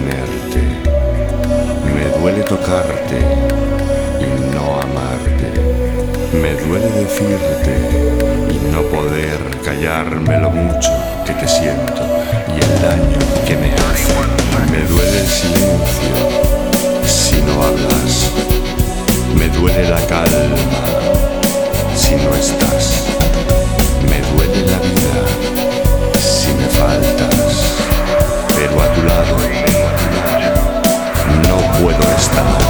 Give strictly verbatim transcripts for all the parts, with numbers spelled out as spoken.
tenerte, me duele tocarte y no amarte, me duele decirte y no poder callarme lo mucho que te siento y el daño que me hace. Me duele el silencio si no hablas, me duele la calma si no estás, me duele la vida si me faltas, pero a tu lado no puedo estar.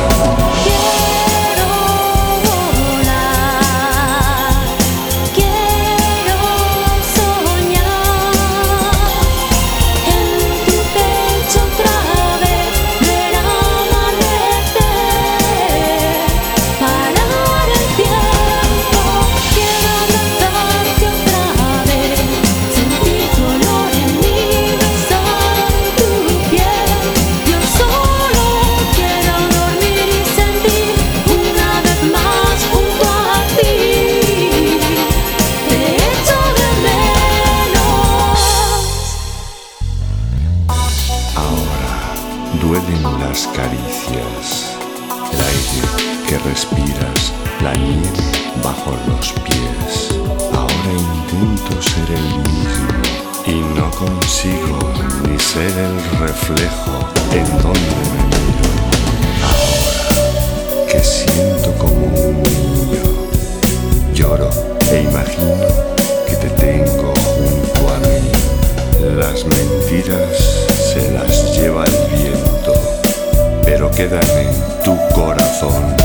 Duelen las caricias, el aire que respiras, la nieve bajo los pies. Ahora intento ser el mismo y no consigo ni ser el reflejo en donde me miro. Ahora que siento como un niño, lloro e imagino que te tengo junto a mí. Las mentiras se las lleva el viento, pero quedan en tu corazón.